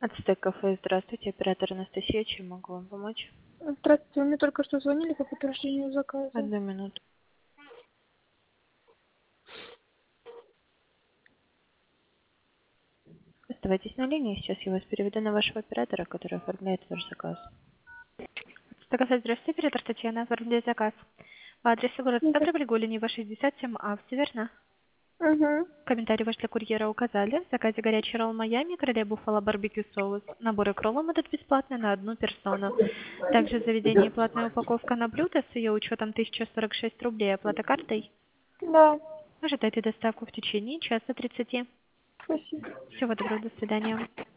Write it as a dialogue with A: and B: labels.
A: Ацтек кафе, здравствуйте, оператор Анастасия, чем могу вам помочь?
B: Здравствуйте, вы мне только что звонили по подтверждению заказа.
A: Одну минуту. Оставайтесь на линии, сейчас я вас переведу на вашего оператора, который оформляет ваш заказ. Ацтек кафе, здравствуйте, оператор Татьяна, оформляет заказ. По адресу город
B: Угу.
A: Ставрополь, Голенева, 67А, все верно?
B: Угу.
A: Комментарий ваш для курьера указали. В заказе горячий ролл Майами, крылья буффало барбекю соус. Наборы к роллам идут бесплатно на одну персону. Также в заведении платная упаковка на блюдо с ее учетом 1046 рублей. Оплата картой.
B: Да,
A: Ожидайте доставку в течение часа 30.
B: спасибо.
A: Всего доброго, до свидания.